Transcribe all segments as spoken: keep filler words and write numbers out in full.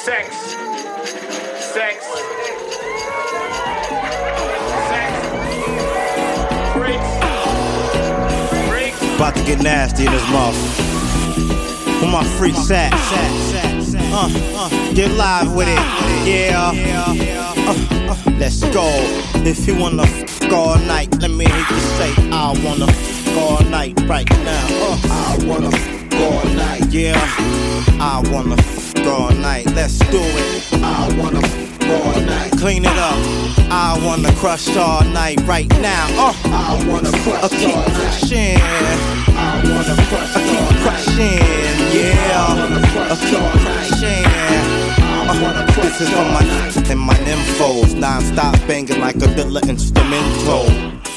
Sex. Sex. Sex. Freaks. Freaks. About to get nasty in this mouth. Where my freaks at? Uh, uh, get live with it. Yeah. Uh, uh, let's go. If you wanna f all night, let me hear you say, I wanna f all night right now. Uh, I wanna f all night. Yeah. I wanna f all night. Let's do it. I wanna f all night. Clean it up. I wanna crush all night right now. Uh, I wanna crush I keep all crushing. Night. I wanna crush I keep crushing. Yeah. I keep crushing. Uh, this is for my and my nymphos. Non-stop banging like a Dilla instrumental.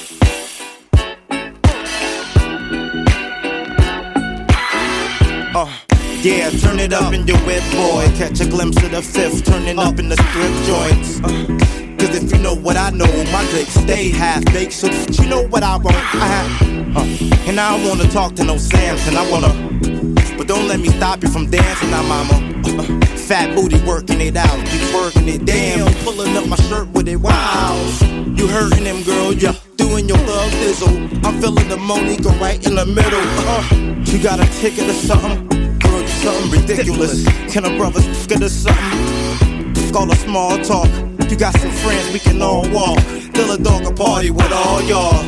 Uh, yeah, turn it up in your wet boy. Catch a glimpse of the fifth, turning up in the strip joints. Uh, Cause if you know what I know, my dicks stay half-baked. So you know what I want, I have uh, and I don't wanna talk to no Samson, I wanna. But don't let me stop you from dancing now, mama. uh, Fat booty working it out, you working it. Damn, pulling up my shirt with it, wow. You hurting them, girl, yeah. Doing your love dizzle. I'm feeling the Monica right in the middle. uh, You got a ticket or something? Girl, you something ridiculous. Can a brother get us something? Call a small talk. You got some friends, we can all walk. Fill a dog a party with all y'all.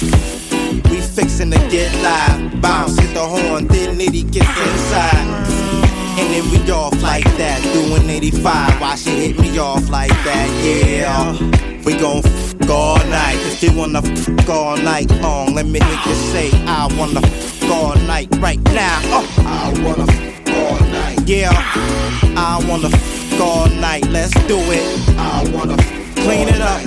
We fixin' to get live. Bounce, hit the horn, then Nitty gets inside. And then we off like that, doing eighty-five. Why she hit me off like that, yeah. We gon' f*** all night. If you wanna f*** all night long, let me hear you say, I wanna f*** all night right now. uh, I wanna f*** all night. Yeah, I wanna f*** all night, let's do it. I wanna clean it up.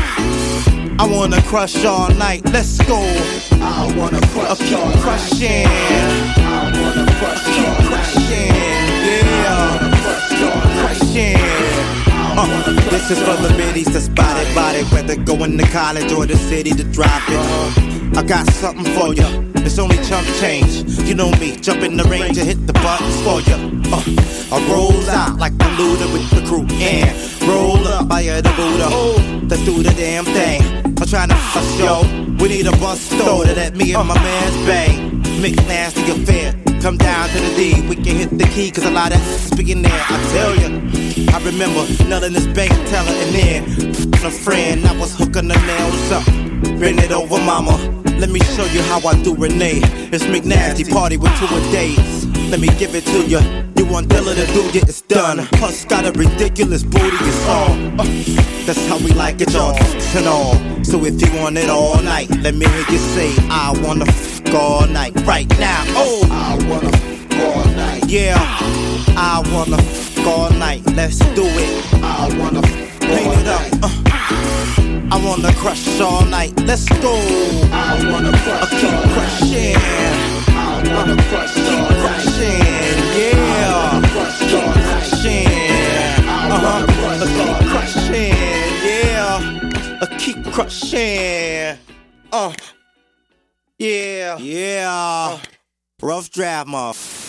I wanna crush all night, let's go. I wanna crush I keep all crushing. Night. I wanna crush I keep all crushing. Yeah, crushing. Uh, this is for the biddies to spot it, body, whether going to college or the city to drop it. Uh, I got something for ya. It's only chump change. You know me, jump in the range and hit the buttons for ya. Uh, I roll out like the looter with the crew and roll up by the Buddha. Let's do the damn thing. I'm trying to f*** yo. We need a bus store to let me and my man's bang. Mix nasty affair. Come down to the D. We can hit the key cause a lot of speaking there. I tell ya. I remember nutting this bank teller and then a friend. I was hooking the nails up. Bring it over, mama. Let me show you how I do Renee. It's McNasty party with two a days. Let me give it to you. You want Dilla to do it, it's done. Plus got a ridiculous booty, it's on. Uh, that's how we like it, y'all. And all. So if you want it all night, let me hear you say, I wanna f all night right now. Oh, I wanna f all night. Yeah, I wanna f all night. Let's do it. I wanna f clean it up. Uh, I wanna crush all night, let's go. I wanna crush I keep crushing. I wanna crush keep crushing. Yeah, keep crushing. Uh-huh, I keep crushing. Yeah, I keep crushing. Uh, yeah, yeah. Uh, rough draft, motherfucker.